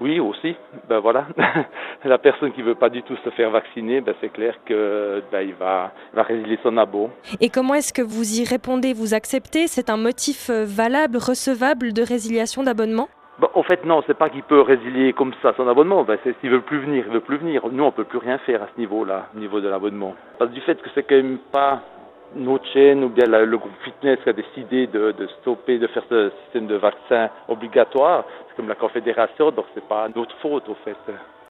Oui, aussi. Ben voilà, la personne qui veut pas du tout se faire vacciner, ben c'est clair que il va résilier son abo. Et comment est-ce que vous y répondez? Vous acceptez? C'est un motif valable, recevable de résiliation d'abonnement? Bon, en fait, non, c'est pas qu'il peut résilier comme ça son abonnement. Ben, c'est s'il veut plus venir, il veut plus venir. Nous, on peut plus rien faire à ce niveau-là, au niveau de l'abonnement. Parce que du fait que c'est quand même pas notre chaîne ou bien le groupe fitness qui a décidé de stopper, de faire ce système de vaccin obligatoire, c'est comme la confédération, donc c'est pas notre faute, au fait.